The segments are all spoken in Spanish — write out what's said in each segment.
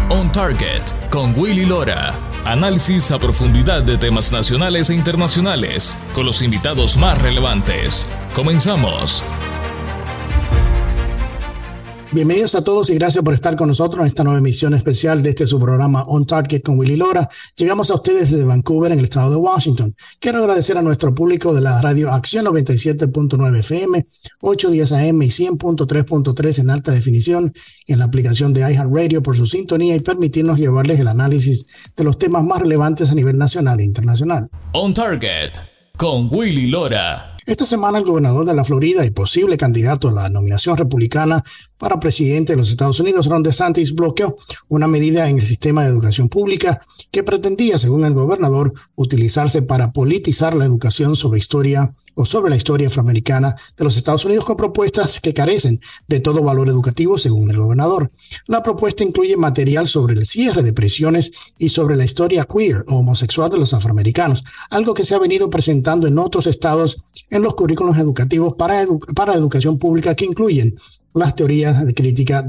On Target con Willy Lora. Análisis a profundidad de temas nacionales e internacionales con los invitados más relevantes. Comenzamos. Bienvenidos a todos y gracias por estar con nosotros en esta nueva emisión especial de su programa On Target con Willy Lora. Llegamos a ustedes desde Vancouver, en el estado de Washington. Quiero agradecer a nuestro público de la radio Acción 97.9 FM, 810 AM y 100.3.3 en alta definición y en la aplicación de iHeartRadio por su sintonía y permitirnos llevarles el análisis de los temas más relevantes a nivel nacional e internacional. On Target con Willy Lora. Esta semana el gobernador de la Florida y posible candidato a la nominación republicana para presidente de los Estados Unidos, Ron DeSantis, bloqueó una medida en el sistema de educación pública que pretendía, según el gobernador, utilizarse para politizar la educación sobre la historia afroamericana de los Estados Unidos con propuestas que carecen de todo valor educativo, según el gobernador. La propuesta incluye material sobre el cierre de prisiones y sobre la historia queer o homosexual de los afroamericanos, algo que se ha venido presentando en otros estados en los currículos educativos para educación pública que incluyen las teorías crítica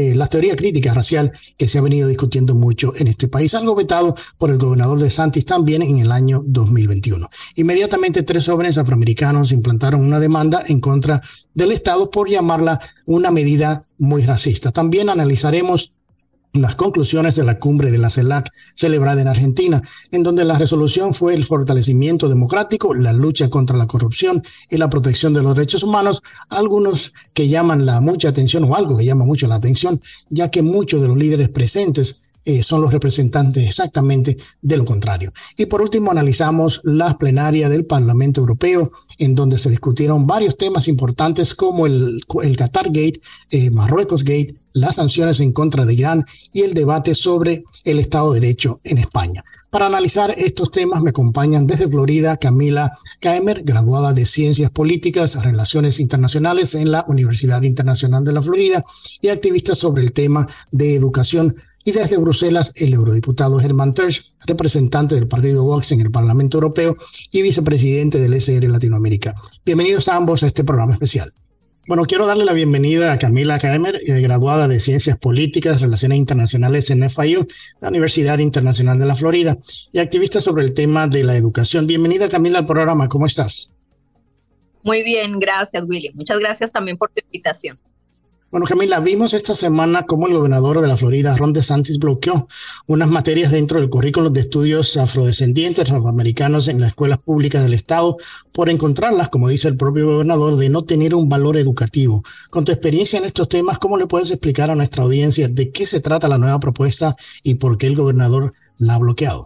racial que se ha venido discutiendo mucho en este país, algo vetado por el gobernador DeSantis también en el año 2021. Inmediatamente 3 jóvenes afroamericanos implantaron una demanda en contra del Estado por llamarla una medida muy racista. También analizaremos las conclusiones de la cumbre de la CELAC celebrada en Argentina, en donde la resolución fue el fortalecimiento democrático, la lucha contra la corrupción y la protección de los derechos humanos, algunos que llaman mucha atención o algo que llama mucho la atención, ya que muchos de los líderes presentes son los representantes exactamente de lo contrario. Y por último analizamos la plenaria del Parlamento Europeo, en donde se discutieron varios temas importantes como el Qatar Gate, Marruecos Gate, las sanciones en contra de Irán y el debate sobre el Estado de Derecho en España. Para analizar estos temas me acompañan desde Florida Camila Kaemer, graduada de Ciencias Políticas, Relaciones Internacionales en la Universidad Internacional de la Florida y activista sobre el tema de educación. Y desde Bruselas, el eurodiputado Herman Tertsch, representante del partido Vox en el Parlamento Europeo y vicepresidente del ECR Latinoamérica. Bienvenidos a ambos a este programa especial. Bueno, quiero darle la bienvenida a Camila Kaemer, graduada de Ciencias Políticas, Relaciones Internacionales en FIU, la Universidad Internacional de la Florida, y activista sobre el tema de la educación. Bienvenida, Camila, al programa. ¿Cómo estás? Muy bien, gracias, Willy. Muchas gracias también por tu invitación. Bueno, Camila, vimos esta semana cómo el gobernador de la Florida, Ron DeSantis, bloqueó unas materias dentro del currículo de estudios afrodescendientes afroamericanos en las escuelas públicas del estado por encontrarlas, como dice el propio gobernador, de no tener un valor educativo. Con tu experiencia en estos temas, ¿cómo le puedes explicar a nuestra audiencia de qué se trata la nueva propuesta y por qué el gobernador la ha bloqueado?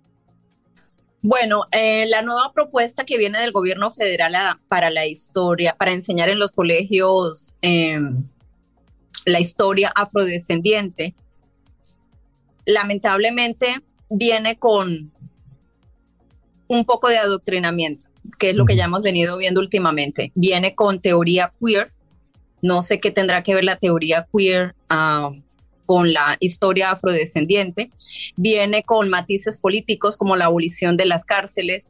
Bueno, la nueva propuesta que viene del gobierno federal para la historia, para enseñar en los colegios la historia afrodescendiente, lamentablemente viene con un poco de adoctrinamiento, que es lo que ya hemos venido viendo últimamente. Viene con teoría queer. No sé qué tendrá que ver la teoría queer con la historia afrodescendiente. Viene con matices políticos como la abolición de las cárceles,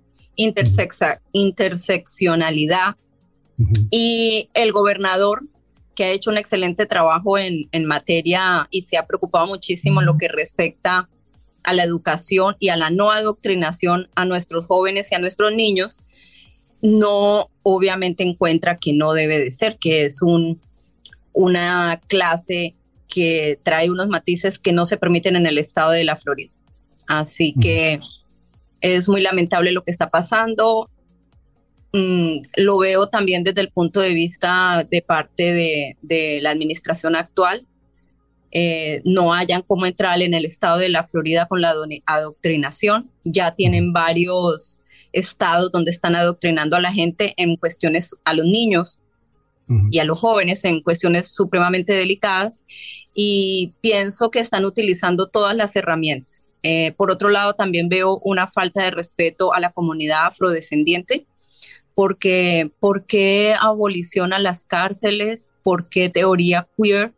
interseccionalidad. Y el gobernador, que ha hecho un excelente trabajo en materia y se ha preocupado muchísimo en lo que respecta a la educación y a la no adoctrinación a nuestros jóvenes y a nuestros niños, no obviamente encuentra que no debe de ser, que es una clase que trae unos matices que no se permiten en el estado de la Florida. Así que es muy lamentable lo que está pasando. Lo veo también desde el punto de vista de parte de la administración actual. No hayan cómo entrar en el estado de la Florida con la adoctrinación. Ya tienen varios estados donde están adoctrinando a la gente en cuestiones, a los niños y a los jóvenes en cuestiones supremamente delicadas, y pienso que están utilizando todas las herramientas. Por otro lado, también veo una falta de respeto a la comunidad afrodescendiente. ¿Por qué abolición a las cárceles? ¿Por qué teoría queer?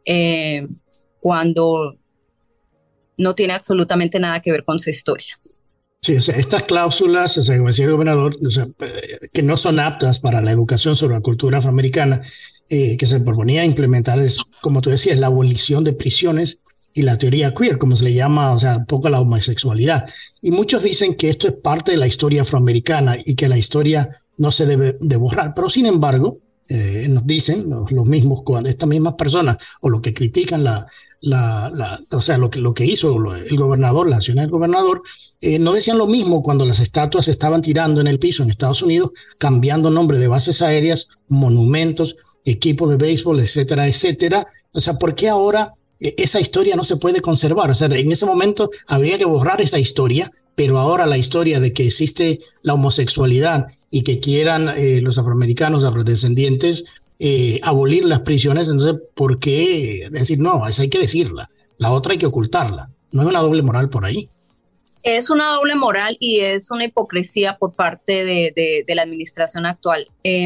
Cuando no tiene absolutamente nada que ver con su historia. Sí, o sea, estas cláusulas, o sea, como decía el gobernador, o sea, que no son aptas para la educación sobre la cultura afroamericana, que se proponía implementar, es, como tú decías, la abolición de prisiones y la teoría queer, como se le llama, o sea, un poco la homosexualidad. Y muchos dicen que esto es parte de la historia afroamericana y que la historia no se debe de borrar. Pero sin embargo, nos dicen los mismos, estas mismas personas o los que critican o sea, lo que hizo el gobernador, la acción del gobernador, no decían lo mismo cuando las estatuas se estaban tirando en el piso en Estados Unidos, cambiando nombre de bases aéreas, monumentos, equipos de béisbol, etcétera, etcétera. O sea, ¿por qué ahora esa historia no se puede conservar? O sea, en ese momento habría que borrar esa historia, pero ahora la historia de que existe la homosexualidad y que quieran los afroamericanos, afrodescendientes, abolir las prisiones, entonces, ¿por qué decir no? Esa hay que decirla, la otra hay que ocultarla. ¿No es una doble moral por ahí? Es una doble moral y es una hipocresía por parte de la administración actual.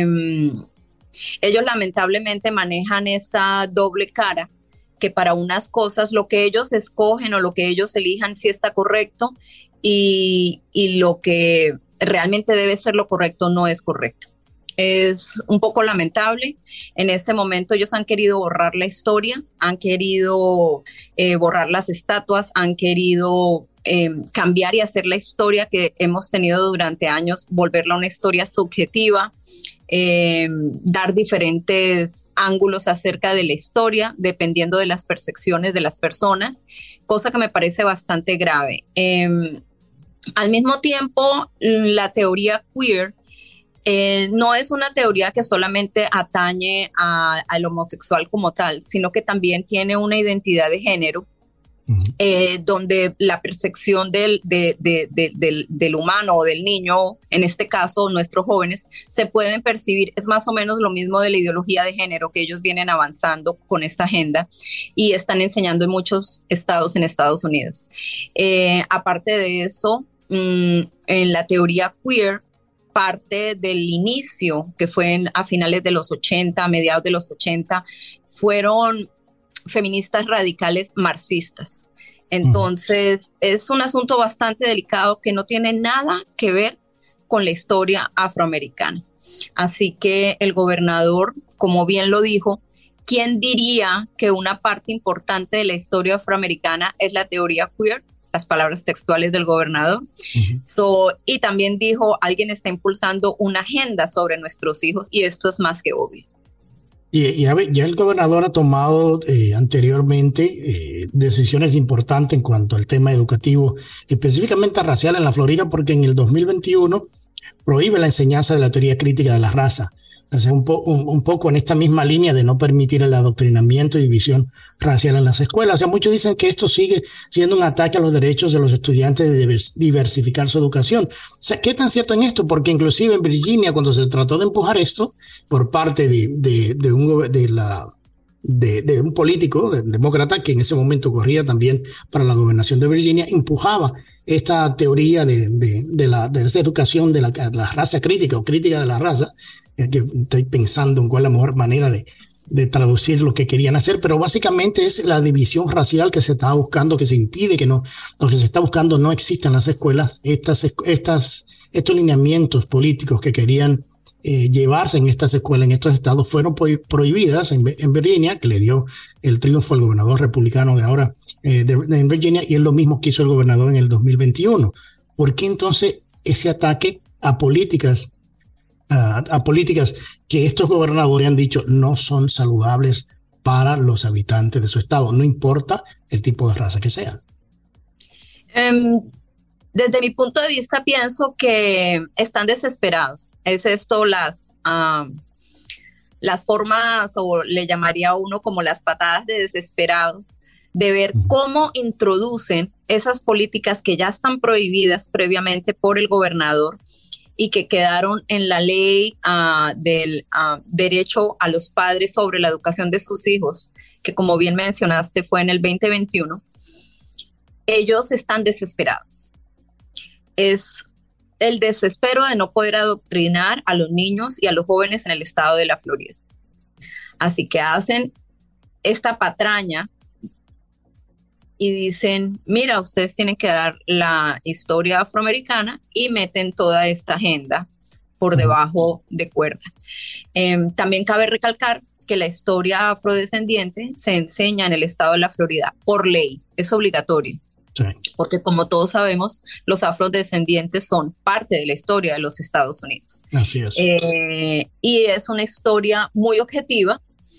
Ellos lamentablemente manejan esta doble cara, que para unas cosas lo que ellos escogen o lo que ellos elijan sí está correcto y lo que realmente debe ser lo correcto no es correcto. Es un poco lamentable. En ese momento ellos han querido borrar la historia, han querido borrar las estatuas, han querido cambiar y hacer la historia que hemos tenido durante años, volverla una historia subjetiva, dar diferentes ángulos acerca de la historia dependiendo de las percepciones de las personas, cosa que me parece bastante grave. Al mismo tiempo, la teoría queer no es una teoría que solamente atañe al homosexual como tal, sino que también tiene una identidad de género, donde la percepción del humano o del niño, en este caso nuestros jóvenes, se pueden percibir, es más o menos lo mismo de la ideología de género que ellos vienen avanzando con esta agenda y están enseñando en muchos estados en Estados Unidos. Aparte de eso, en la teoría queer, parte del inicio, que fue a finales de los 80, a mediados de los 80, fueron feministas radicales marxistas. Entonces, es un asunto bastante delicado que no tiene nada que ver con la historia afroamericana. Así que el gobernador, como bien lo dijo, ¿quién diría que una parte importante de la historia afroamericana es la teoría queer? Las palabras textuales del gobernador. Y también dijo, alguien está impulsando una agenda sobre nuestros hijos y esto es más que obvio. Y a ver, ya el gobernador ha tomado anteriormente decisiones importantes en cuanto al tema educativo, específicamente racial en la Florida, porque en el 2021 prohíbe la enseñanza de la teoría crítica de la raza. O sea, un poco en esta misma línea de no permitir el adoctrinamiento y división racial en las escuelas. O sea, muchos dicen que esto sigue siendo un ataque a los derechos de los estudiantes de diversificar su educación. O sea, ¿qué tan cierto en esto? Porque inclusive en Virginia, cuando se trató de empujar esto por parte de un político demócrata que en ese momento corría también para la gobernación de Virginia, empujaba esta teoría de esta educación de la raza crítica o crítica de la raza, que estoy pensando en cuál es la mejor manera de traducir lo que querían hacer, pero básicamente es la división racial que se está buscando, que se impide que no, lo que se está buscando no exista en las escuelas, estos lineamientos políticos que querían llevarse en estas escuelas, en estos estados, fueron prohibidas en Virginia, que le dio el triunfo al gobernador republicano de ahora en Virginia, y es lo mismo que hizo el gobernador en el 2021. ¿Por qué entonces ese ataque a políticas que estos gobernadores han dicho no son saludables para los habitantes de su estado, no importa el tipo de raza que sea? Desde mi punto de vista pienso que están desesperados. Es esto las formas, o le llamaría a uno como las patadas de desesperado, de ver cómo introducen esas políticas que ya están prohibidas previamente por el gobernador y que quedaron en la ley del derecho a los padres sobre la educación de sus hijos, que como bien mencionaste fue en el 2021. Ellos están desesperados. Es el desespero de no poder adoctrinar a los niños y a los jóvenes en el estado de la Florida. Así que hacen esta patraña y dicen, mira, ustedes tienen que dar la historia afroamericana, y meten toda esta agenda por debajo de cuerda. También cabe recalcar que la historia afrodescendiente se enseña en el estado de la Florida por ley, es obligatorio. Sí. Porque como todos sabemos, los afrodescendientes son parte de la historia de los Estados Unidos. Así es. Y es una historia muy objetiva.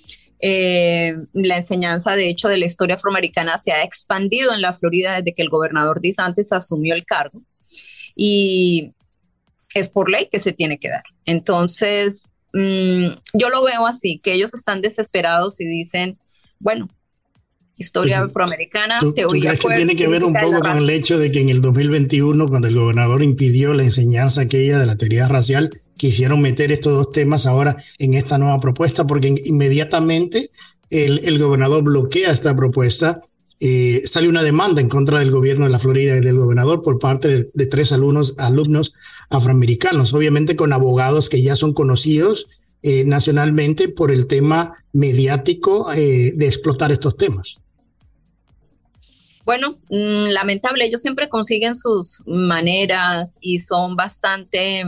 La enseñanza, de hecho, de la historia afroamericana se ha expandido en la Florida desde que el gobernador DeSantis asumió el cargo. Y es por ley que se tiene que dar. Entonces, yo lo veo así, que ellos están desesperados y dicen, bueno, historia afroamericana, teoría. ¿Tú crees que tiene que ver un poco con el hecho de que en el 2021, cuando el gobernador impidió la enseñanza aquella de la teoría racial, quisieron meter estos dos temas ahora en esta nueva propuesta? Porque inmediatamente el gobernador bloquea esta propuesta. Sale una demanda en contra del gobierno de la Florida y del gobernador por parte de 3 alumnos afroamericanos, obviamente con abogados que ya son conocidos nacionalmente por el tema mediático de explotar estos temas. Bueno, lamentable, ellos siempre consiguen sus maneras y son bastante,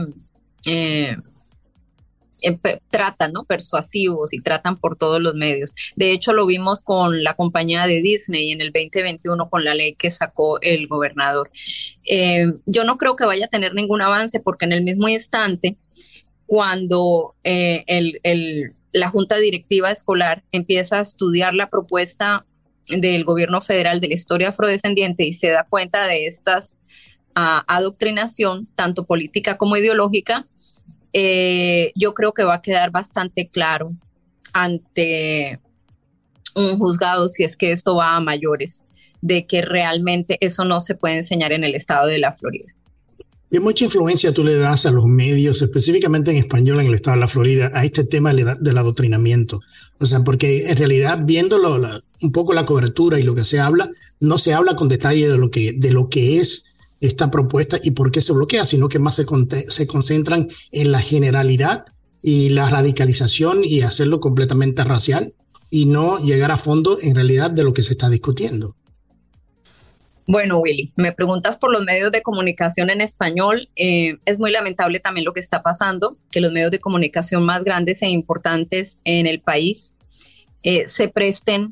tratan, ¿no? Persuasivos y tratan por todos los medios. De hecho, lo vimos con la compañía de Disney en el 2021 con la ley que sacó el gobernador. Yo no creo que vaya a tener ningún avance porque en el mismo instante, cuando la Junta Directiva Escolar empieza a estudiar la propuesta del gobierno federal de la historia afrodescendiente y se da cuenta de estas adoctrinación, tanto política como ideológica, yo creo que va a quedar bastante claro ante un juzgado, si es que esto va a mayores, de que realmente eso no se puede enseñar en el estado de la Florida. ¿Qué mucha influencia tú le das a los medios, específicamente en español en el estado de la Florida, a este tema del adoctrinamiento? O sea, porque en realidad viéndolo un poco la cobertura y lo que se habla, no se habla con detalle de lo que es esta propuesta y por qué se bloquea, sino que más se concentran en la generalidad y la radicalización y hacerlo completamente racial y no llegar a fondo en realidad de lo que se está discutiendo. Bueno, Willy, me preguntas por los medios de comunicación en español. Es muy lamentable también lo que está pasando, que los medios de comunicación más grandes e importantes en el país se presten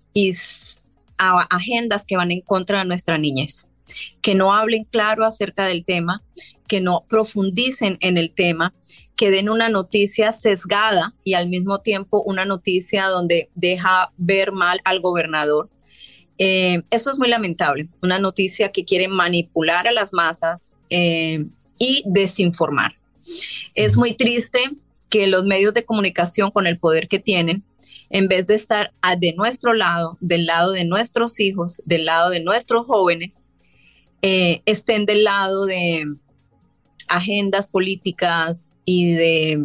a agendas que van en contra de nuestra niñez, que no hablen claro acerca del tema, que no profundicen en el tema, que den una noticia sesgada y al mismo tiempo una noticia donde deja ver mal al gobernador. Eso es muy lamentable, una noticia que quiere manipular a las masas y desinformar. Es muy triste que los medios de comunicación, con el poder que tienen, en vez de estar de nuestro lado, del lado de nuestros hijos, del lado de nuestros jóvenes, estén del lado de agendas políticas y de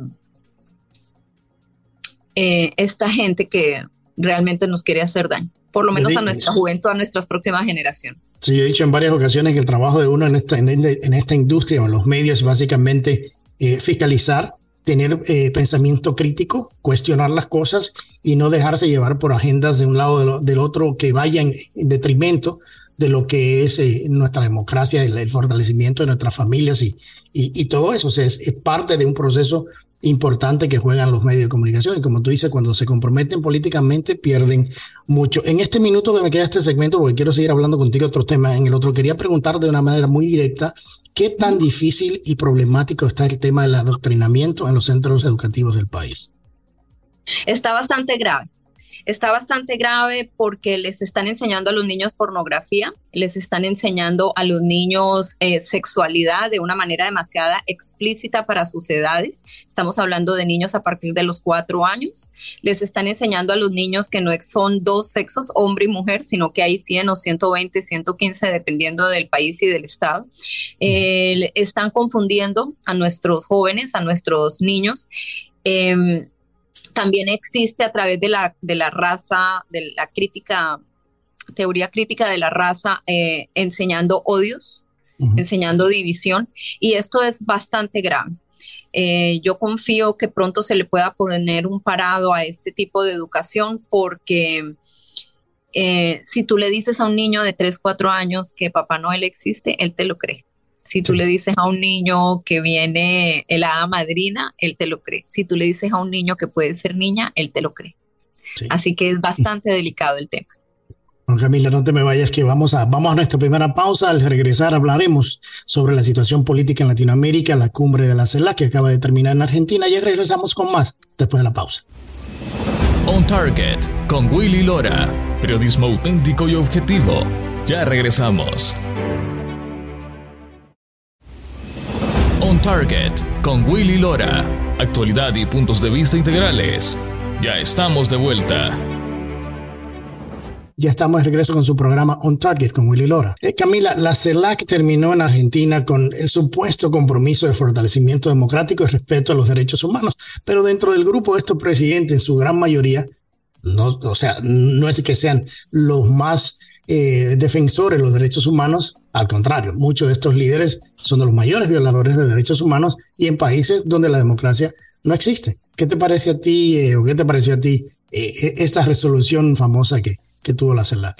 esta gente que realmente nos quiere hacer daño. Por lo menos a nuestra juventud, a nuestras próximas generaciones. Sí, yo he dicho en varias ocasiones que el trabajo de uno en esta industria o en los medios es básicamente fiscalizar, tener pensamiento crítico, cuestionar las cosas y no dejarse llevar por agendas de un lado o del otro que vayan en detrimento de lo que es nuestra democracia, el fortalecimiento de nuestras familias y todo eso. O sea, es parte de un proceso importante que juegan los medios de comunicación y como tú dices, cuando se comprometen políticamente pierden mucho. En este minuto que me queda este segmento, porque quiero seguir hablando contigo de otros temas, en el otro quería preguntar de una manera muy directa, ¿qué tan difícil y problemático está el tema del adoctrinamiento en los centros educativos del país? Está bastante grave. Está bastante grave porque les están enseñando a los niños pornografía, les están enseñando a los niños sexualidad de una manera demasiado explícita para sus edades. Estamos hablando de niños a partir de los 4 años. Les están enseñando a los niños que no son dos sexos, hombre y mujer, sino que hay 100 o 120, 115, dependiendo del país y del estado. Están confundiendo a nuestros jóvenes, a nuestros niños. También existe a través de la raza, de la teoría crítica de la raza, enseñando odios, enseñando división, y esto es bastante grave. Yo confío que pronto se le pueda poner un parado a este tipo de educación porque si tú le dices a un niño de 3, 4 años que Papá Noel existe, él te lo cree. Si tú le dices a un niño que viene la hada madrina, él te lo cree. Si tú le dices a un niño que puede ser niña, él te lo cree. Sí. Así que es bastante delicado el tema. Bueno, Camila, no te me vayas, que vamos a nuestra primera pausa. Al regresar hablaremos sobre la situación política en Latinoamérica, la cumbre de la CELAC que acaba de terminar en Argentina. Ya regresamos con más después de la pausa. On Target con Willy Lora. Periodismo auténtico y objetivo. Ya regresamos. On Target con Willy Lora. Actualidad y puntos de vista integrales. Ya estamos de vuelta. Ya estamos de regreso con su programa On Target con Willy Lora. Camila, la CELAC terminó en Argentina con el supuesto compromiso de fortalecimiento democrático y respeto a los derechos humanos, pero dentro del grupo de estos presidentes, en su gran mayoría, no es que sean los más defensores de los derechos humanos, al contrario, muchos de estos líderes son de los mayores violadores de derechos humanos y en países donde la democracia no existe. ¿Qué te parece a ti qué te pareció a ti esta resolución famosa que tuvo la CELAC?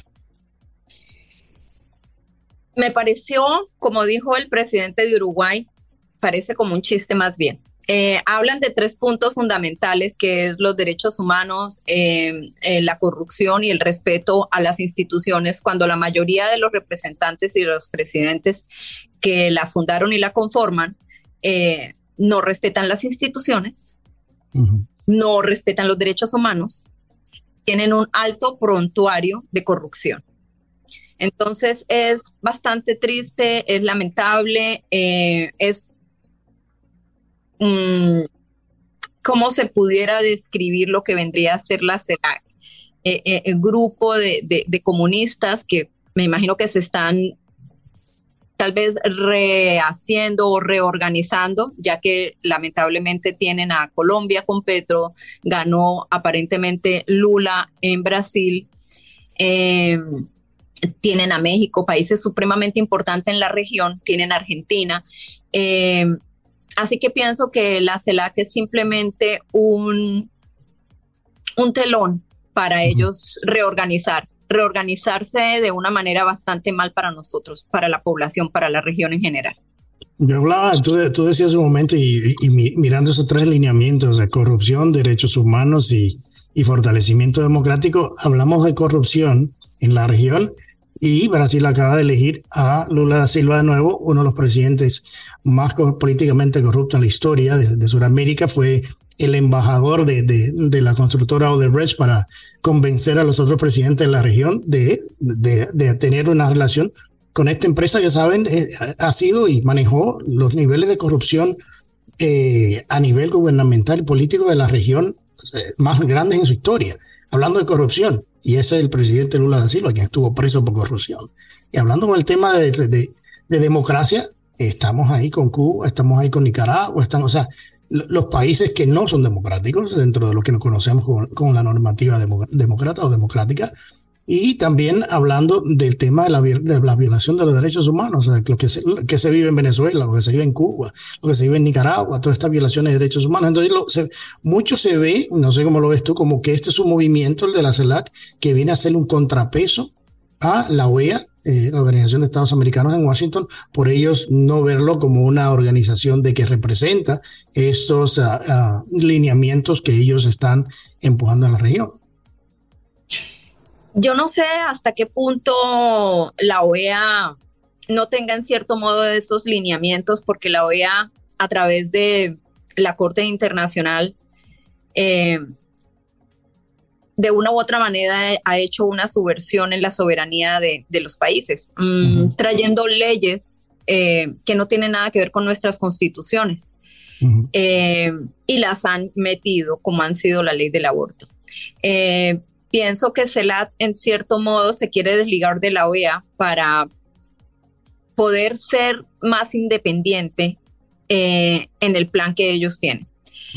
Me pareció, como dijo el presidente de Uruguay, parece como un chiste más bien. Hablan de 3 puntos fundamentales, que es los derechos humanos, la corrupción y el respeto a las instituciones, cuando la mayoría de los representantes y de los presidentes que la fundaron y la conforman no respetan las instituciones, no respetan los derechos humanos, tienen un alto prontuario de corrupción. Entonces es bastante triste, es lamentable, es cómo se pudiera describir lo que vendría a ser la CELAC. El grupo de comunistas que me imagino que se están tal vez rehaciendo o reorganizando, ya que lamentablemente tienen a Colombia con Petro, ganó aparentemente Lula en Brasil, tienen a México, países supremamente importantes en la región, tienen a Argentina. Así que pienso que la CELAC es simplemente un telón para ellos reorganizarse de una manera bastante mal para nosotros, para la población, para la región en general. Yo hablaba, tú decías un momento y mirando esos 3 lineamientos de corrupción, derechos humanos y fortalecimiento democrático, hablamos de corrupción en la región y Brasil acaba de elegir a Lula da Silva de nuevo, uno de los presidentes más políticamente corruptos en la historia de Sudamérica. Fue el embajador de la constructora Odebrecht para convencer a los otros presidentes de la región de tener una relación con esta empresa. Ya saben, ha sido y manejó los niveles de corrupción a nivel gubernamental y político de la región más grandes en su historia. Hablando de corrupción, y ese es el presidente Lula da Silva, quien estuvo preso por corrupción. Y hablando con el tema de democracia, estamos ahí con Cuba, estamos ahí con Nicaragua, los países que no son democráticos dentro de lo que nos conocemos con la normativa demócrata o democrática, y también hablando del tema de la violación de los derechos humanos, o sea, lo que se vive en Venezuela, lo que se vive en Cuba, lo que se vive en Nicaragua, todas estas violaciones de derechos humanos. Entonces mucho se ve, no sé cómo lo ves tú, como que este es un movimiento, el de la CELAC, que viene a ser un contrapeso a la OEA, la Organización de Estados Americanos en Washington, por ellos no verlo como una organización de que representa estos lineamientos que ellos están empujando en la región. Yo no sé hasta qué punto la OEA no tenga en cierto modo esos lineamientos, porque la OEA a través de la Corte Internacional de una u otra manera ha hecho una subversión en la soberanía de los países, trayendo leyes que no tienen nada que ver con nuestras constituciones, y las han metido, como han sido la ley del aborto. Pienso que CELAC en cierto modo se quiere desligar de la OEA para poder ser más independiente en el plan que ellos tienen.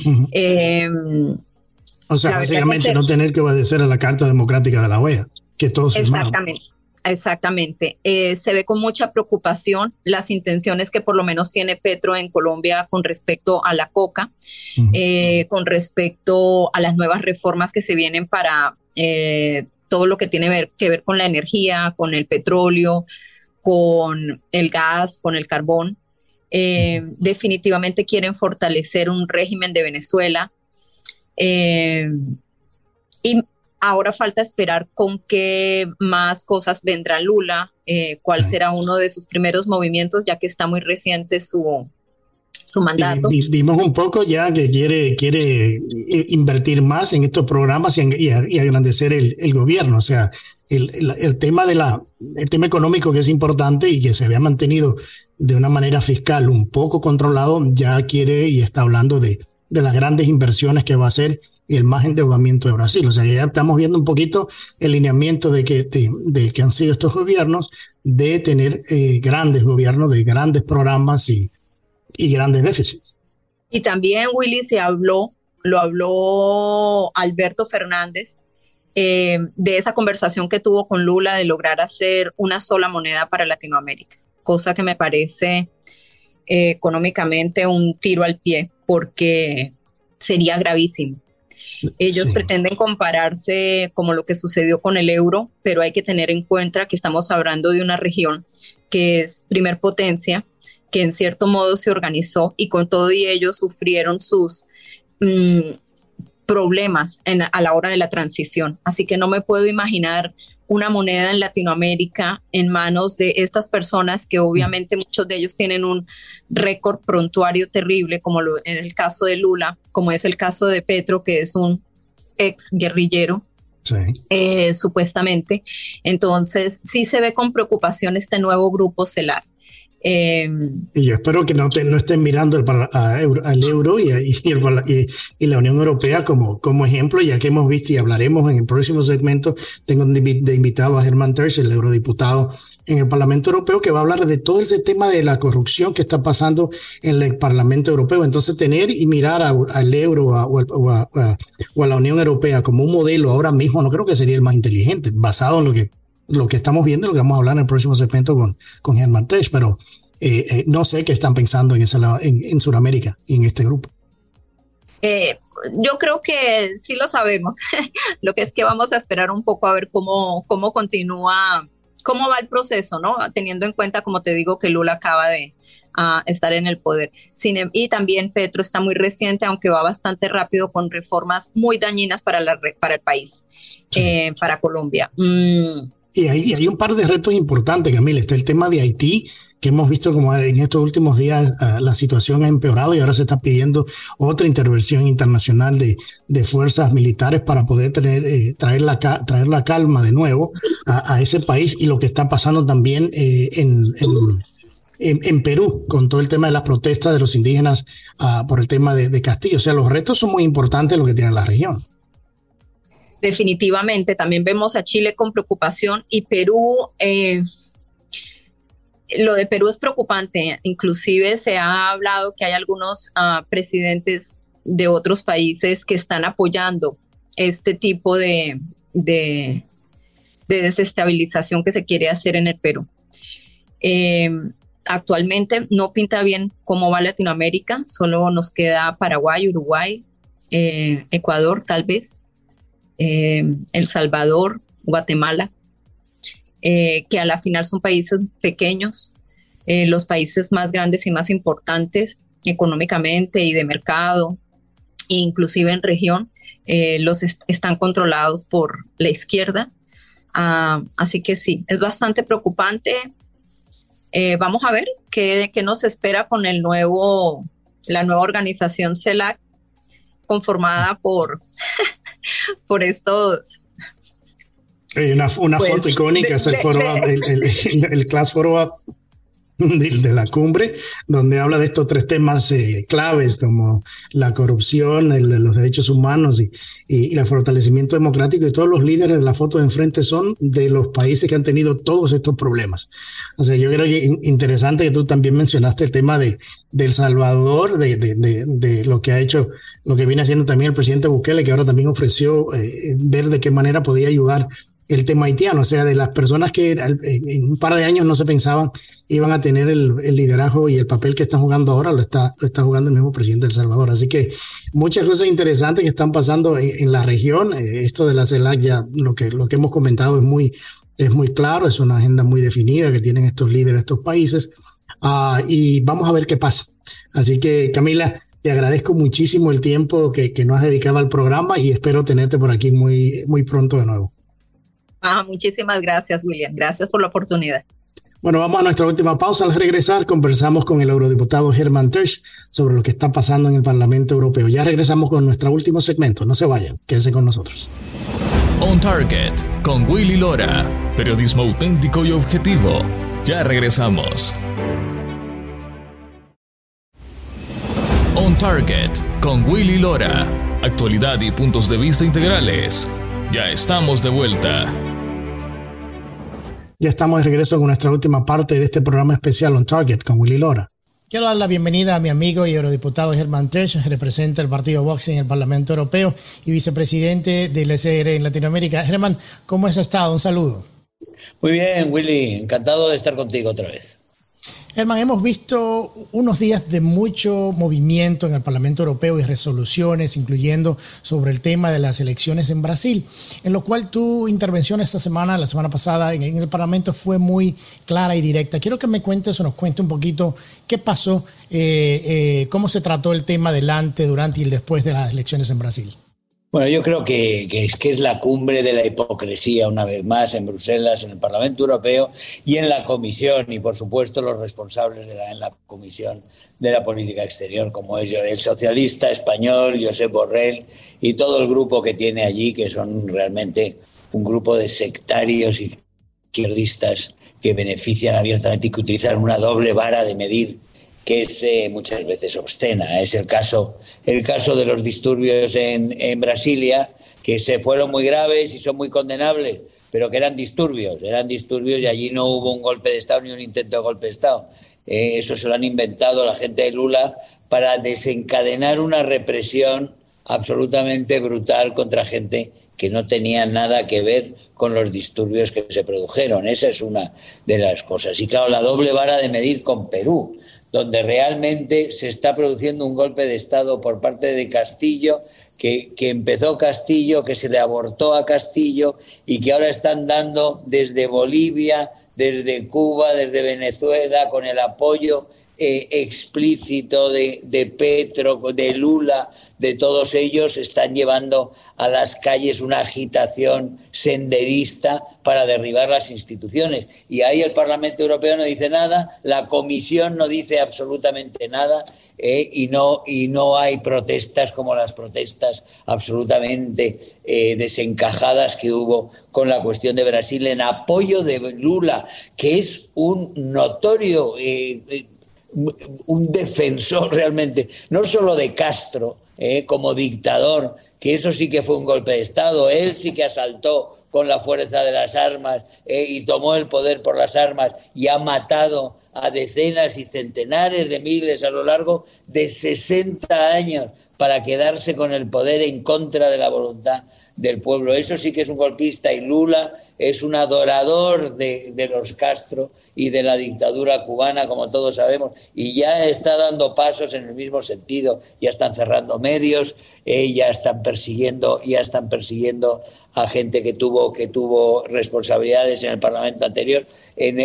O sea, básicamente no tener que obedecer a la Carta Democrática de la OEA, que todos firmaron. Exactamente. Se ve con mucha preocupación las intenciones que por lo menos tiene Petro en Colombia con respecto a la coca, con respecto a las nuevas reformas que se vienen para todo lo que tiene que ver con la energía, con el petróleo, con el gas, con el carbón. Definitivamente quieren fortalecer un régimen de Venezuela. Y ahora falta esperar con qué más cosas vendrá Lula, cuál será uno de sus primeros movimientos, ya que está muy reciente su mandato. Vimos un poco ya que quiere invertir más en estos programas y agrandecer el gobierno. O sea, el tema el tema económico, que es importante y que se había mantenido de una manera fiscal un poco controlado, ya quiere y está hablando de las grandes inversiones que va a hacer y el más endeudamiento de Brasil. O sea, ya estamos viendo un poquito el lineamiento de que han sido estos gobiernos, de tener grandes gobiernos, de grandes programas y grandes déficits. Y también, Willy, lo habló Alberto Fernández, de esa conversación que tuvo con Lula de lograr hacer una sola moneda para Latinoamérica, cosa que me parece económicamente un tiro al pie, porque sería gravísimo. Ellos pretenden compararse como lo que sucedió con el euro, pero hay que tener en cuenta que estamos hablando de una región que es primer potencia, que en cierto modo se organizó y con todo y ellos sufrieron sus problemas a la hora de la transición. Así que no me puedo imaginar una moneda en Latinoamérica en manos de estas personas que obviamente muchos de ellos tienen un récord prontuario terrible, como en el caso de Lula, como es el caso de Petro, que es un ex guerrillero. Sí. Supuestamente. Entonces sí se ve con preocupación este nuevo grupo CELAC. Y yo espero que no estén mirando al euro y la Unión Europea como ejemplo, ya que hemos visto y hablaremos en el próximo segmento. Tengo de invitado a Herman Tertsch, el eurodiputado en el Parlamento Europeo, que va a hablar de todo ese tema de la corrupción que está pasando en el Parlamento Europeo. Entonces tener y mirar al euro o a la Unión Europea como un modelo ahora mismo no creo que sería el más inteligente, basado en lo que estamos viendo, lo que vamos a hablar en el próximo segmento con Herman Tertsch, pero no sé qué están pensando en Sudamérica y en este grupo. Yo creo que sí lo sabemos. Lo que es que vamos a esperar un poco a ver cómo continúa, cómo va el proceso, ¿no? Teniendo en cuenta, como te digo, que Lula acaba de estar en el poder. Y también Petro está muy reciente, aunque va bastante rápido, con reformas muy dañinas para el país, sí. Para Colombia. Y hay un par de retos importantes, Camila. Está el tema de Haití, que hemos visto como en estos últimos días la situación ha empeorado y ahora se está pidiendo otra intervención internacional de fuerzas militares para poder traer la calma de nuevo a ese país, y lo que está pasando también en Perú, con todo el tema de las protestas de los indígenas por el tema de Castillo. O sea, los retos son muy importantes lo que tiene la región. Definitivamente, también vemos a Chile con preocupación y Perú, lo de Perú es preocupante. Inclusive se ha hablado que hay algunos presidentes de otros países que están apoyando este tipo de desestabilización que se quiere hacer en el Perú. Actualmente no pinta bien cómo va Latinoamérica, solo nos queda Paraguay, Uruguay, Ecuador tal vez. El Salvador, Guatemala, que a la final son países pequeños, los países más grandes y más importantes económicamente y de mercado, inclusive en región, están controlados por la izquierda. Así que sí, es bastante preocupante. Vamos a ver qué nos espera con la nueva organización CELAC, conformada por estos. Una foto icónica es el Class Follow Up de la cumbre, donde habla de estos tres temas claves como la corrupción, los derechos humanos y el fortalecimiento democrático, y todos los líderes de la foto de enfrente son de los países que han tenido todos estos problemas. O sea, yo creo que es interesante que tú también mencionaste el tema de El Salvador, de lo que ha hecho, lo que viene haciendo también el presidente Bukele, que ahora también ofreció ver de qué manera podía ayudar el tema haitiano. O sea, de las personas que en un par de años no se pensaban iban a tener el liderazgo y el papel que están jugando ahora, lo está jugando el mismo presidente de El Salvador. Así que muchas cosas interesantes que están pasando en la región. Esto de la CELAC, ya lo que hemos comentado, es muy es muy claro, es una agenda muy definida que tienen estos líderes de estos países, y vamos a ver qué pasa. Así que, Camila, te agradezco muchísimo el tiempo que nos has dedicado al programa y espero tenerte por aquí muy, muy pronto de nuevo. Muchísimas gracias, William. Gracias por la oportunidad. Bueno, vamos a nuestra última pausa. Al regresar, conversamos con el eurodiputado Herman Tersch sobre lo que está pasando en el Parlamento Europeo. Ya regresamos con nuestro último segmento. No se vayan, quédense con nosotros. On Target con Willy Lora. Periodismo auténtico y objetivo. Ya regresamos. On Target con Willy Lora. Actualidad y puntos de vista integrales. Ya estamos de vuelta. Ya estamos de regreso con nuestra última parte de este programa especial On Target con Willy Lora. Quiero dar la bienvenida a mi amigo y eurodiputado Herman Tersch, que representa el partido Vox en el Parlamento Europeo y vicepresidente del ECR en Latinoamérica. Herman, ¿cómo has estado? Un saludo. Muy bien, Willy. Encantado de estar contigo otra vez. Herman, hemos visto unos días de mucho movimiento en el Parlamento Europeo y resoluciones, incluyendo sobre el tema de las elecciones en Brasil, en lo cual tu intervención la semana pasada en el Parlamento fue muy clara y directa. Quiero que me cuentes o nos cuentes un poquito qué pasó, cómo se trató el tema durante y después de las elecciones en Brasil. Bueno, yo creo que es la cumbre de la hipocresía, una vez más, en Bruselas, en el Parlamento Europeo y en la Comisión, y por supuesto los responsables en la Comisión de la Política Exterior, como ellos, el socialista español, Josep Borrell, y todo el grupo que tiene allí, que son realmente un grupo de sectarios izquierdistas que benefician abiertamente y que utilizan una doble vara de medir que es muchas veces obscena. Es el caso de los disturbios en Brasilia, que se fueron muy graves y son muy condenables, pero que eran disturbios y allí no hubo un golpe de Estado ni un intento de golpe de Estado. Eso se lo han inventado la gente de Lula para desencadenar una represión absolutamente brutal contra gente que no tenía nada que ver con los disturbios que se produjeron. Esa es una de las cosas. Y claro, la doble vara de medir con Perú, donde realmente se está produciendo un golpe de Estado por parte de Castillo, que empezó Castillo, que se le abortó a Castillo y que ahora están dando desde Bolivia, desde Cuba, desde Venezuela, con el apoyo explícito de Petro, de Lula, de todos ellos, están llevando a las calles una agitación senderista para derribar las instituciones. Y ahí el Parlamento Europeo no dice nada, la Comisión no dice absolutamente nada, y no hay protestas como las protestas absolutamente desencajadas que hubo con la cuestión de Brasil en apoyo de Lula, que es un notorio un defensor realmente, no solo de Castro como dictador, que eso sí que fue un golpe de Estado, él sí que asaltó con la fuerza de las armas y tomó el poder por las armas y ha matado a decenas y centenares de miles a lo largo de 60 años para quedarse con el poder en contra de la voluntad del pueblo. Eso sí que es un golpista, y Lula es un adorador de los Castro y de la dictadura cubana, como todos sabemos, y ya está dando pasos en el mismo sentido. Ya están cerrando medios, ya están persiguiendo a gente que tuvo responsabilidades en el Parlamento anterior, en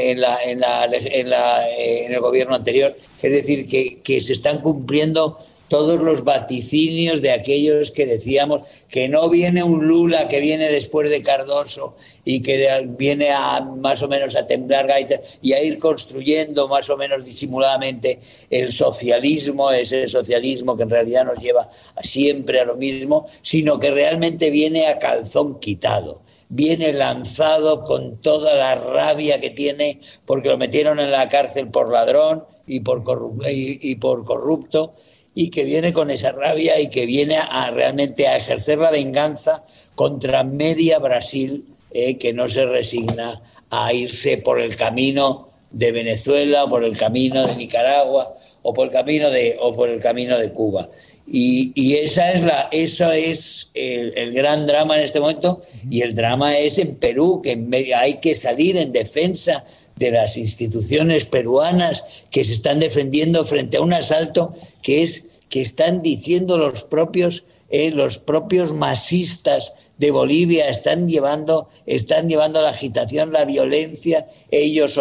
el gobierno anterior. Es decir, que se están cumpliendo todos los vaticinios de aquellos que decíamos que no viene un Lula que viene después de Cardoso y que viene a más o menos a temblar gaitas y a ir construyendo más o menos disimuladamente el socialismo, ese socialismo que en realidad nos lleva siempre a lo mismo, sino que realmente viene a calzón quitado. Viene lanzado con toda la rabia que tiene porque lo metieron en la cárcel por ladrón y por corrupto, y que viene con esa rabia y que viene realmente a ejercer la venganza contra media Brasil, que no se resigna a irse por el camino de Venezuela, por el camino de Nicaragua o por el camino de Cuba. Y eso es el gran drama en este momento, y el drama es en Perú, que hay que salir en defensa de las instituciones peruanas que se están defendiendo frente a un asalto que están diciendo los propios masistas de Bolivia están llevando la agitación, la violencia, ellos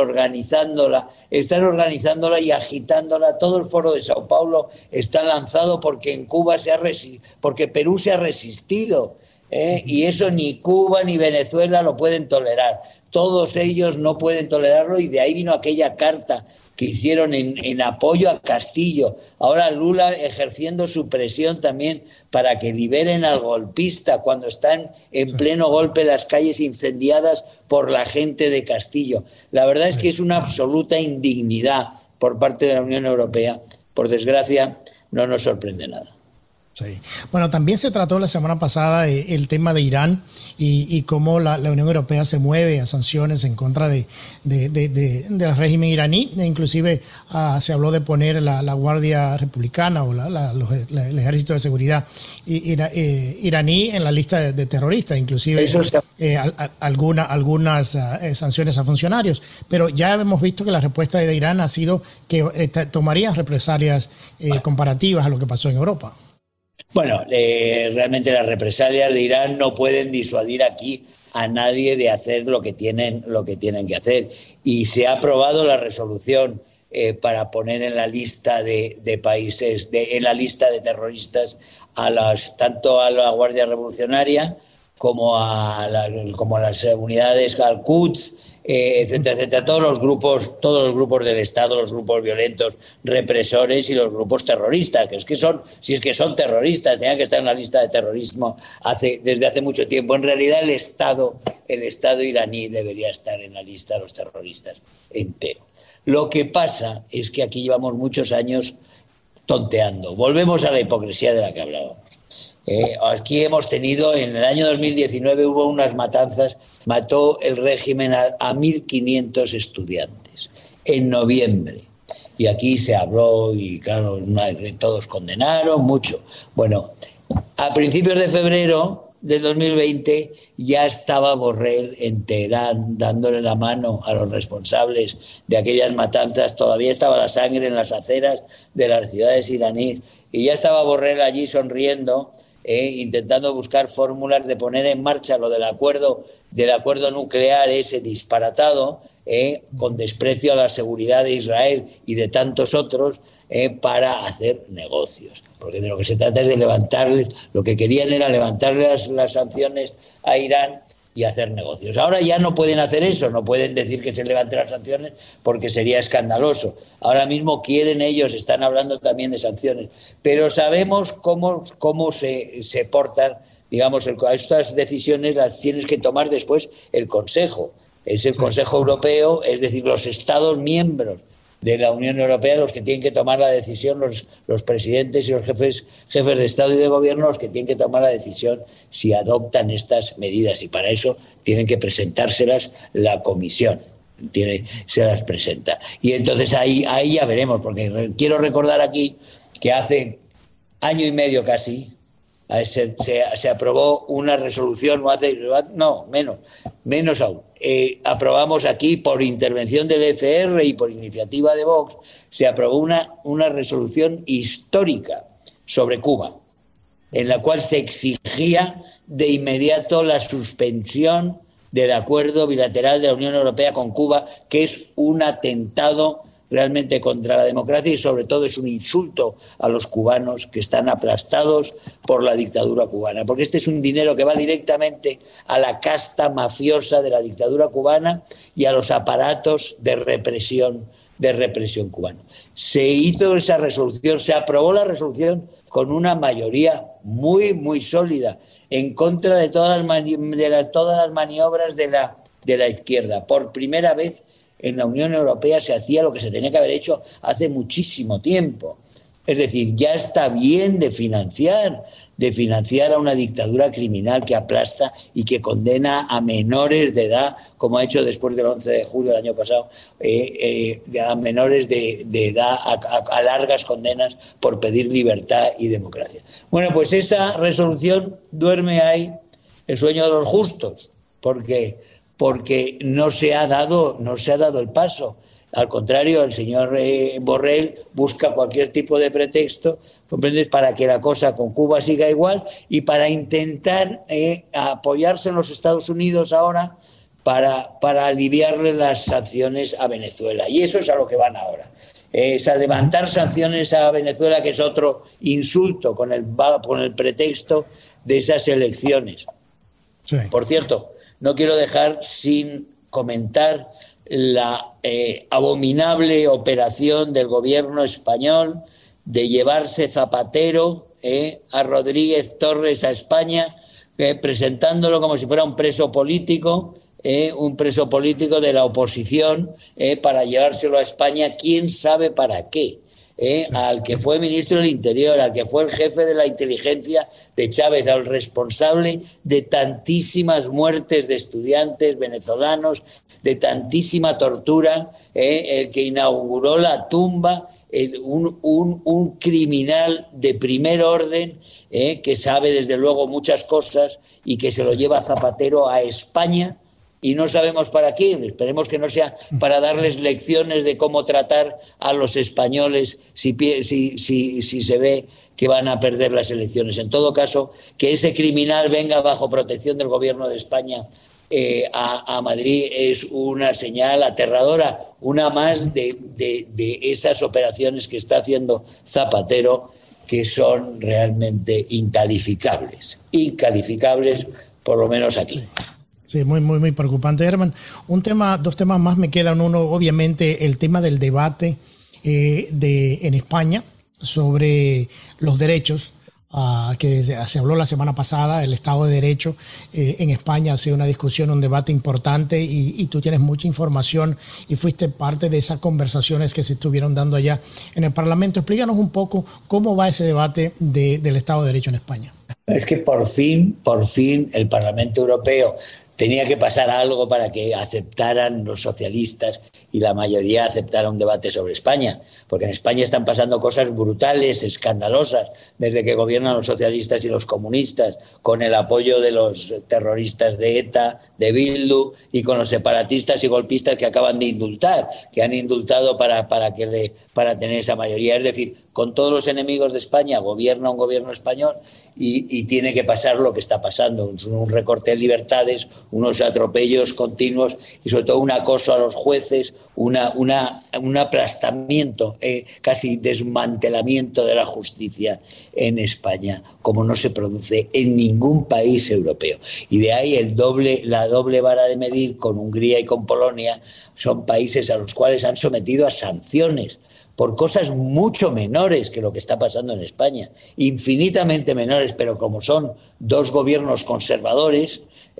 están organizándola y agitándola. Todo el foro de Sao Paulo está lanzado porque en Cuba porque Perú se ha resistido, y eso ni Cuba ni Venezuela lo pueden tolerar. Todos ellos no pueden tolerarlo, y de ahí vino aquella carta que hicieron en apoyo a Castillo. Ahora Lula ejerciendo su presión también para que liberen al golpista cuando están en pleno golpe las calles incendiadas por la gente de Castillo. La verdad es que es una absoluta indignidad por parte de la Unión Europea. Por desgracia, no nos sorprende nada. Sí. Bueno, también se trató la semana pasada el tema de Irán y cómo la Unión Europea se mueve a sanciones en contra del régimen iraní. Inclusive se habló de poner la Guardia Republicana o el Ejército de Seguridad iraní en la lista de terroristas, inclusive algunas sanciones a funcionarios. Pero ya hemos visto que la respuesta de Irán ha sido que tomarían represalias comparativas a lo que pasó en Europa. Bueno, realmente las represalias de Irán no pueden disuadir aquí a nadie de hacer lo que tienen que hacer. Y se ha aprobado la resolución para poner en la lista de países, en la lista de terroristas, tanto a la Guardia Revolucionaria como a las unidades Al-Quds, etcétera, etcétera, todos los grupos del Estado, los grupos violentos, represores y los grupos terroristas, si es que son terroristas, tenían que estar en la lista de terrorismo desde hace mucho tiempo. En realidad el Estado iraní debería estar en la lista de los terroristas entero. Lo que pasa es que aquí llevamos muchos años tonteando. Volvemos a la hipocresía de la que hablábamos. Aquí hemos tenido, en el año 2019 hubo unas matanzas, mató el régimen a 1.500 estudiantes en noviembre. Y aquí se habló y claro, todos condenaron mucho. Bueno, a principios de febrero del 2020 ya estaba Borrell en Teherán dándole la mano a los responsables de aquellas matanzas. Todavía estaba la sangre en las aceras de las ciudades iraníes y ya estaba Borrell allí sonriendo, intentando buscar fórmulas de poner en marcha lo del acuerdo nuclear ese disparatado, con desprecio a la seguridad de Israel y de tantos otros, para hacer negocios. Porque de lo que se trata es de levantarles, lo que querían era levantarles las sanciones a Irán y hacer negocios. Ahora ya no pueden hacer eso, no pueden decir que se levanten las sanciones porque sería escandaloso. Ahora mismo están hablando también de sanciones, pero sabemos cómo se portan, digamos, estas decisiones las tienes que tomar después el Consejo. Es el Consejo Europeo, es decir, los Estados miembros de la Unión Europea los que tienen que tomar la decisión, los presidentes y los jefes de Estado y de Gobierno los que tienen que tomar la decisión si adoptan estas medidas, y para eso tienen que presentárselas la Comisión. Se las presenta. Y entonces ahí ya veremos, porque quiero recordar aquí que hace año y medio casi se aprobó una resolución, menos aún. Aprobamos aquí por intervención del ECR y por iniciativa de Vox, se aprobó una resolución histórica sobre Cuba, en la cual se exigía de inmediato la suspensión del acuerdo bilateral de la Unión Europea con Cuba, que es un atentado realmente contra la democracia y sobre todo es un insulto a los cubanos que están aplastados por la dictadura cubana, porque este es un dinero que va directamente a la casta mafiosa de la dictadura cubana y a los aparatos de represión cubana. Se hizo esa resolución, se aprobó la resolución con una mayoría muy, muy sólida en contra de todas las maniobras de la izquierda. Por primera vez en la Unión Europea se hacía lo que se tenía que haber hecho hace muchísimo tiempo. Es decir, ya está bien de financiar a una dictadura criminal que aplasta y que condena a menores de edad, como ha hecho después del 11 de julio del año pasado, a menores de edad a largas condenas por pedir libertad y democracia. Bueno, pues esa resolución duerme ahí el sueño de los justos, porque no se ha dado el paso. Al contrario, el señor Borrell busca cualquier tipo de pretexto, ¿comprendes?, para que la cosa con Cuba siga igual y para intentar apoyarse en los Estados Unidos ahora para aliviarle las sanciones a Venezuela. Y eso es a lo que van ahora. Es a levantar sanciones a Venezuela, que es otro insulto con el pretexto de esas elecciones. Sí. Por cierto, no quiero dejar sin comentar la abominable operación del gobierno español de llevarse Zapatero a Rodríguez Torres a España, presentándolo como si fuera un preso político de la oposición, para llevárselo a España, quién sabe para qué. Al que fue ministro del Interior, al que fue el jefe de la inteligencia de Chávez, al responsable de tantísimas muertes de estudiantes venezolanos, de tantísima tortura, el que inauguró la tumba, un criminal de primer orden, que sabe desde luego muchas cosas y que se lo lleva Zapatero a España. Y no sabemos para qué, esperemos que no sea para darles lecciones de cómo tratar a los españoles si se ve que van a perder las elecciones. En todo caso, que ese criminal venga bajo protección del gobierno de España a Madrid es una señal aterradora, una más de esas operaciones que está haciendo Zapatero, que son realmente incalificables por lo menos aquí. Sí. Sí, muy preocupante, Herman. Dos temas más me quedan. Uno, obviamente, el tema del debate en España sobre los derechos, que se habló la semana pasada, el Estado de Derecho en España. Ha sido una discusión, un debate importante y tú tienes mucha información y fuiste parte de esas conversaciones que se estuvieron dando allá en el Parlamento. Explícanos un poco cómo va ese debate del Estado de Derecho en España. Es que por fin el Parlamento Europeo tenía que pasar algo para que aceptaran los socialistas y la mayoría aceptara un debate sobre España, porque en España están pasando cosas brutales, escandalosas, desde que gobiernan los socialistas y los comunistas, con el apoyo de los terroristas de ETA, de Bildu, y con los separatistas y golpistas que acaban de indultar, que han indultado para tener esa mayoría. Es decir, con todos los enemigos de España gobierna un gobierno español y tiene que pasar lo que está pasando, un recorte de libertades, unos atropellos continuos y sobre todo un acoso a los jueces, un aplastamiento, casi desmantelamiento de la justicia en España, como no se produce en ningún país europeo. Y de ahí la doble vara de medir con Hungría y con Polonia. Son países a los cuales han sometido a sanciones por cosas mucho menores que lo que está pasando en España, infinitamente menores, pero como son dos gobiernos conservadores,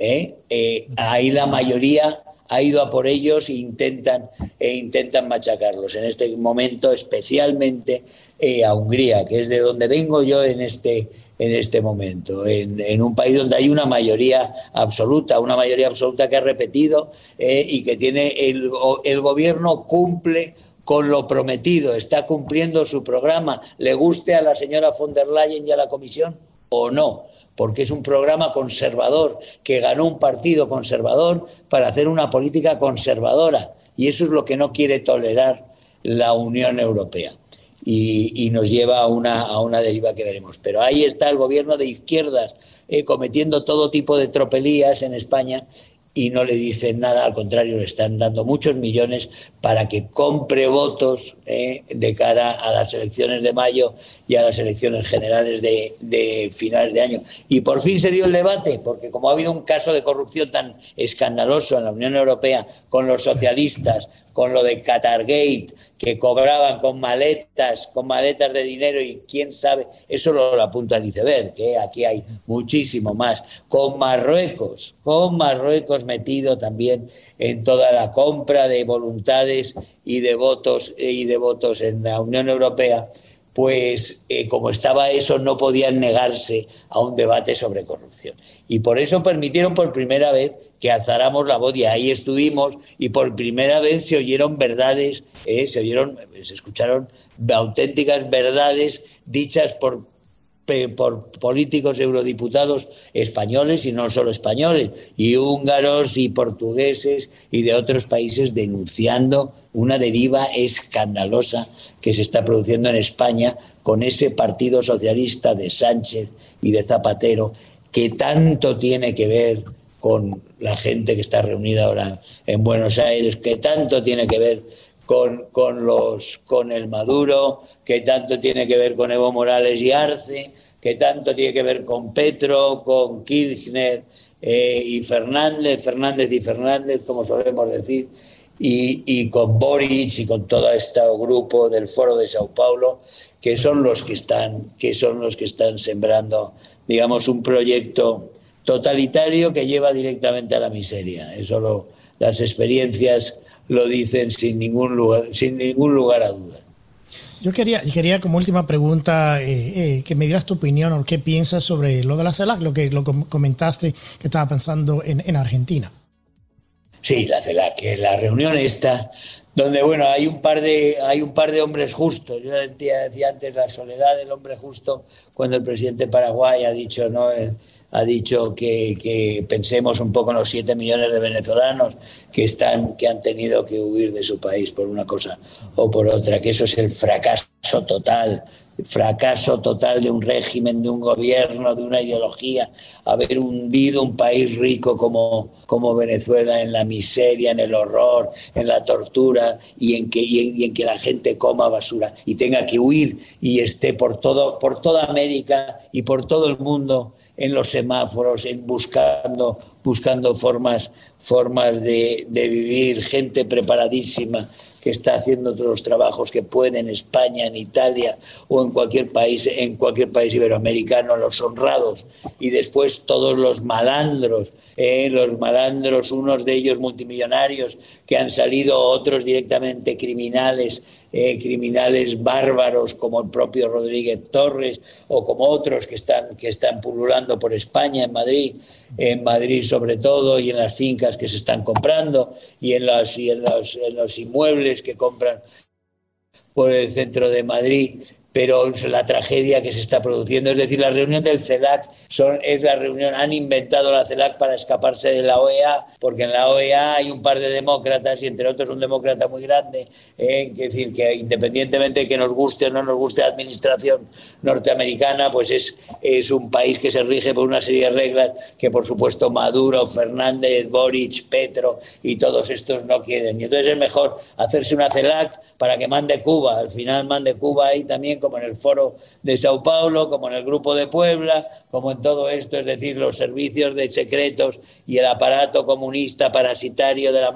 ahí la mayoría ha ido a por ellos e intentan machacarlos. En este momento, especialmente a Hungría, que es de donde vengo yo en este momento, en un país donde hay una mayoría absoluta que ha repetido y que tiene el gobierno cumple con lo prometido, está cumpliendo su programa, le guste a la señora von der Leyen y a la Comisión o no, porque es un programa conservador, que ganó un partido conservador para hacer una política conservadora, y eso es lo que no quiere tolerar la Unión Europea. Y nos lleva a una deriva que veremos. Pero ahí está el gobierno de izquierdas cometiendo todo tipo de tropelías en España, y no le dicen nada, al contrario, le están dando muchos millones para que compre votos de cara a las elecciones de mayo y a las elecciones generales de finales de año. Y por fin se dio el debate, porque como ha habido un caso de corrupción tan escandaloso en la Unión Europea con los socialistas, con lo de Qatargate, que cobraban con maletas de dinero, y quién sabe, eso lo apunta el iceberg, que aquí hay muchísimo más, con Marruecos metido también en toda la compra de voluntades y de votos en la Unión Europea. Pues como estaba eso, no podían negarse a un debate sobre corrupción. Y por eso permitieron por primera vez que alzáramos la voz, y ahí estuvimos, y por primera vez se oyeron verdades, se escucharon auténticas verdades dichas por por políticos eurodiputados españoles y no solo españoles, y húngaros y portugueses y de otros países, denunciando una deriva escandalosa que se está produciendo en España con ese Partido Socialista de Sánchez y de Zapatero, que tanto tiene que ver con la gente que está reunida ahora en Buenos Aires, que tanto tiene que ver con el Maduro, que tanto tiene que ver con Evo Morales y Arce, que tanto tiene que ver con Petro, con Kirchner y Fernández, como solemos decir, y con Boric y con todo este grupo del Foro de Sao Paulo, que son los que están sembrando, digamos, un proyecto totalitario que lleva directamente a la miseria. Las experiencias lo dicen sin ningún lugar a duda. Yo quería como última pregunta que me dieras tu opinión o qué piensas sobre lo de la CELAC, lo que comentaste que estaba pensando en Argentina. Sí, la CELAC, que es la reunión esta, donde bueno, hay un par de hombres justos. Yo decía antes la soledad del hombre justo, cuando el presidente de Paraguay ha dicho, ¿no?, ha dicho que pensemos un poco en los 7 millones de venezolanos que han tenido que huir de su país por una cosa o por otra, que eso es el fracaso total de un régimen, de un gobierno, de una ideología, haber hundido un país rico como Venezuela en la miseria, en el horror, en la tortura y en que la gente coma basura y tenga que huir y esté por toda América y por todo el mundo en los semáforos, buscando formas de vivir, gente preparadísima que está haciendo todos los trabajos que puede en España, en Italia o en cualquier país iberoamericano, los honrados, y después todos los malandros, unos de ellos multimillonarios que han salido, otros directamente criminales bárbaros como el propio Rodríguez Torres o como otros que están pululando por España, en Madrid sobre todo, y en las fincas que se están comprando y en los inmuebles que compran por el centro de Madrid. Pero la tragedia que se está produciendo, es decir, la reunión del CELAC han inventado la CELAC para escaparse de la OEA, porque en la OEA hay un par de demócratas y entre otros un demócrata muy grande, es decir, que independientemente de que nos guste o no nos guste la administración norteamericana, pues es un país que se rige por una serie de reglas que por supuesto Maduro, Fernández, Boric, Petro y todos estos no quieren. Y entonces es mejor hacerse una CELAC para que mande Cuba, al final mande Cuba ahí también, como en el Foro de Sao Paulo, como en el Grupo de Puebla, como en todo esto, es decir, los servicios de secretos y el aparato comunista parasitario de la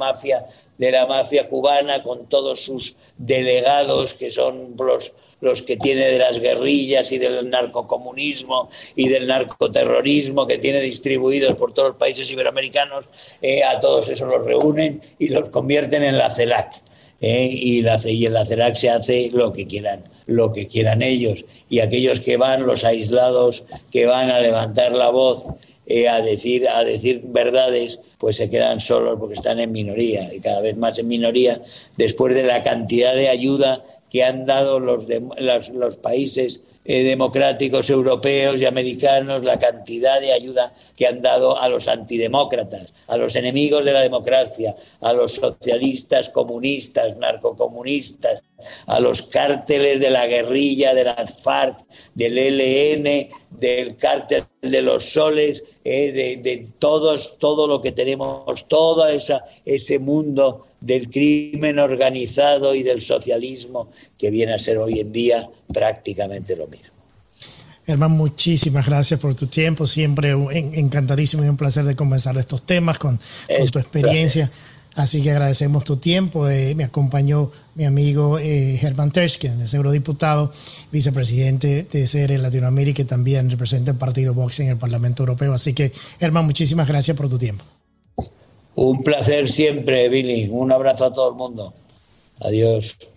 mafia cubana, con todos sus delegados, que son los que tiene de las guerrillas y del narcocomunismo y del narcoterrorismo que tiene distribuidos por todos los países iberoamericanos, a todos esos los reúnen y los convierten en la CELAC. Y en la CELAC se hace lo que quieran ellos, y aquellos que van, los aislados que van a levantar la voz a decir verdades, pues se quedan solos porque están en minoría y cada vez más en minoría después de la cantidad de ayuda que han dado los países democráticos europeos y americanos, la cantidad de ayuda que han dado a los antidemócratas, a los enemigos de la democracia, a los socialistas, comunistas, narcocomunistas, a los cárteles de la guerrilla, de las FARC, del ELN, del cártel de los soles, de todo lo que tenemos, todo ese mundo del crimen organizado y del socialismo que viene a ser hoy en día prácticamente lo mismo. Germán, muchísimas gracias por tu tiempo, siempre encantadísimo y un placer de conversar de estos temas con tu experiencia. Gracias. Así que agradecemos tu tiempo. Me acompañó mi amigo Germán Tersch, quien es eurodiputado, vicepresidente de CR Latinoamérica y también representa el partido Vox en el Parlamento Europeo. Así que, Germán, muchísimas gracias por tu tiempo. Un placer siempre, Billy. Un abrazo a todo el mundo. Adiós.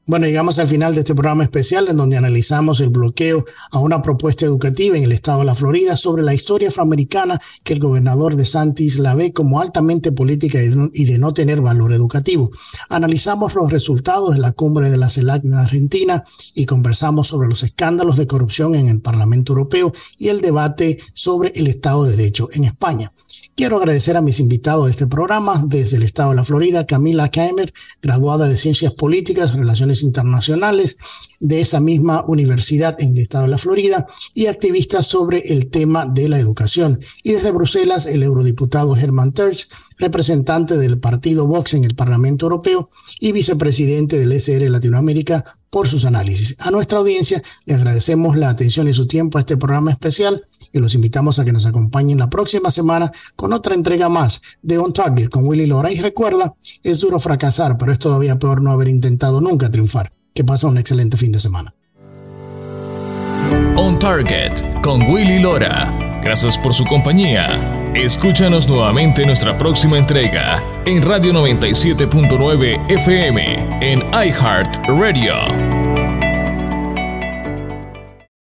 Bueno, llegamos al final de este programa especial en donde analizamos el bloqueo a una propuesta educativa en el estado de la Florida sobre la historia afroamericana que el gobernador DeSantis la ve como altamente política y de no tener valor educativo. Analizamos los resultados de la cumbre de la CELAC en Argentina y conversamos sobre los escándalos de corrupción en el Parlamento Europeo y el debate sobre el Estado de Derecho en España. Quiero agradecer a mis invitados de este programa desde el estado de la Florida, Camila Keimer, graduada de Ciencias Políticas, Relaciones Internacionales de esa misma universidad en el estado de la Florida y activista sobre el tema de la educación. Y desde Bruselas, el eurodiputado Herman Tertsch, representante del partido Vox en el Parlamento Europeo y vicepresidente del ECR Latinoamérica, por sus análisis. A nuestra audiencia le agradecemos la atención y su tiempo a este programa especial y los invitamos a que nos acompañen la próxima semana con otra entrega más de On Target con Willy Lora. Y recuerda, es duro fracasar, pero es todavía peor no haber intentado nunca triunfar. Que pase un excelente fin de semana. On Target con Willy Lora. Gracias por su compañía. Escúchanos nuevamente en nuestra próxima entrega en Radio 97.9 FM en iHeartRadio.